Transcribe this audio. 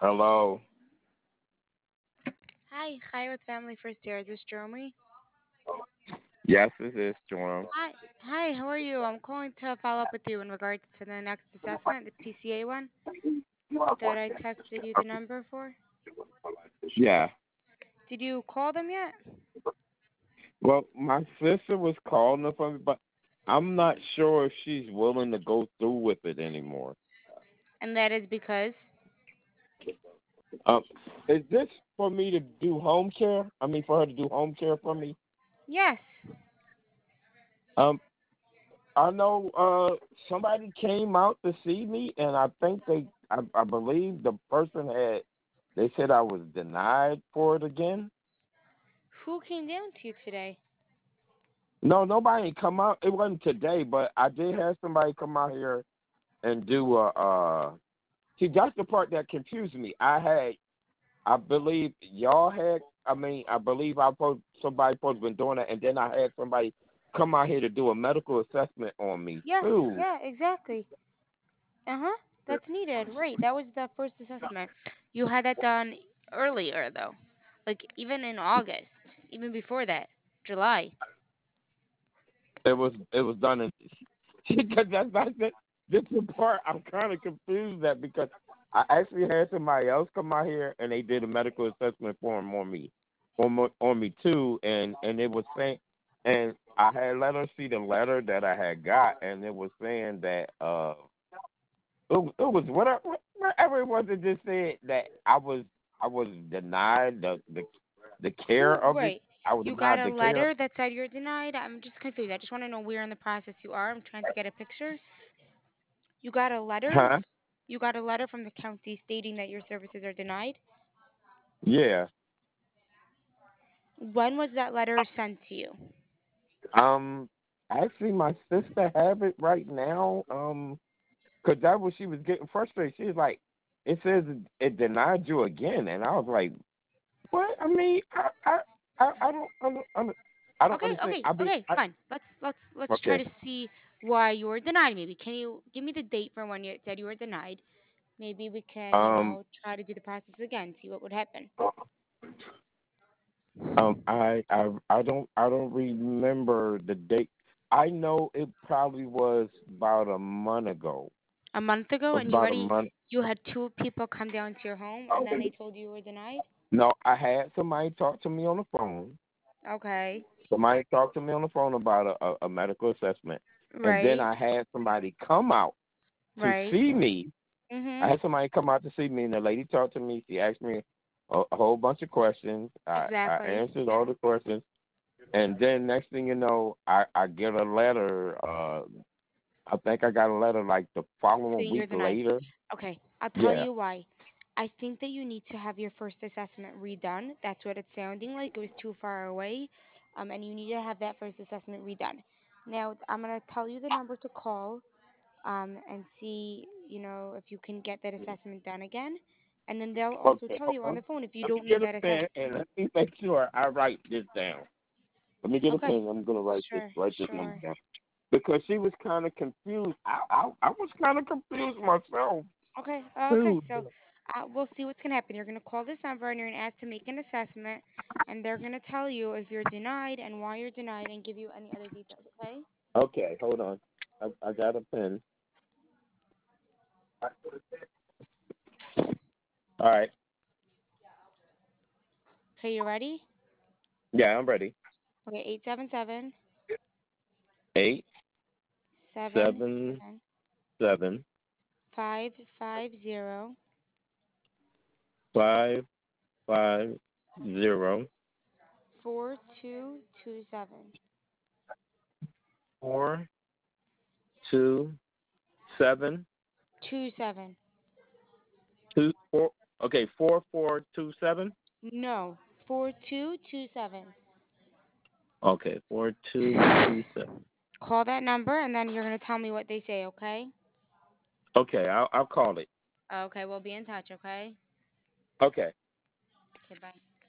Hello. Hi with Family First here. Is this Jeremy? Yes, this is Jerome. Hi, how are you? I'm calling to follow up with you in regards to the next assessment, the PCA one that I texted you the number for. Yeah. Did you call them yet? Well, my sister was calling up for me, but I'm not sure if she's willing to go through with it anymore. And that is because, Um, is this for me to do home care? I mean, for her to do home care for me? yes. Um, I know somebody came out to see me, and I think I believe the person they said I was denied for it again. Who came down to you today? No, nobody come out. It wasn't today, but I did have somebody come out here and do see that's the part that confused me. I believe y'all had I believe somebody supposed to been doing it, and then I had somebody come out here to do a medical assessment on me Yes, too. yeah, exactly. Uh-huh. That's needed. Right. That was the first assessment. You had that done earlier though. Like even in August, even before that, July. It was done in because this is the part I'm kind of confused at because I actually had somebody else come out here and they did a medical assessment form on me, on me too, and it was saying, and I had let her see the letter that I had got, and it was saying that it was whatever it was, it just said that I was denied the care Who? of it. Right. I was You got denied a the care. letter that said you're denied? I'm just confused. I just want to know where in the process you are. I'm trying to get a picture. You got a letter? Huh? You got a letter from the county stating that your services are denied? Yeah. When was that letter sent to you? Um, Actually, my sister have it right now. 'Cause that was she was getting frustrated. She was like, "It says it denied you again," and I was like, "What? I mean, I don't Okay, understand. okay, okay, fine. Let's try Okay. to see why you were denied. Maybe can you give me the date from when you said you were denied? Maybe we can, Um, try to do the process again, see what would happen. I don't remember the date. I know it probably was about a month ago. A month ago, and About a month. you had two people come down to your home, and then they told you were denied. No, I had somebody talk to me on the phone. Okay, Somebody talked to me on the phone about a medical assessment, and then right, I had somebody come out to right. see me. I Mhm. had somebody come out to see me, and the lady talked to me. She asked me a whole bunch of questions. I Exactly. answered all the questions, and then next thing you know, I get a letter. I think I got a letter like the following Saying you're week denied. later. Okay, I'll tell Yeah. you why. I think that you need to have your first assessment redone. That's what it's sounding like. It was too far away, and you need to have that first assessment redone. Now, I'm gonna tell you the number to call, and see, if you can get that assessment done again. And then they'll also Okay. tell Hold you on on. the phone if you Let me don't need get a that pen assessment. and let me make sure I write this down. Let me get a Okay, pen. I'm gonna sure, write this number sure. down because she was kind of confused. I was kind of confused myself Okay. too. So we'll see what's gonna happen. You're gonna call this number and you're gonna ask to make an assessment, and they're gonna tell you if you're denied and why you're denied, and give you any other details. Okay? Okay, hold on. I got a pen. All right. Okay, you ready? Yeah, I'm ready. Okay, 877 Eight seven seven seven seven 550 550 4227. 427 27. 24. Okay, 4427. No, 4227. Okay, 4227. Call that number and then you're gonna tell me what they say. Okay? Okay, I'll call it. Okay, we'll be in touch. Okay? Okay. Okay, bye.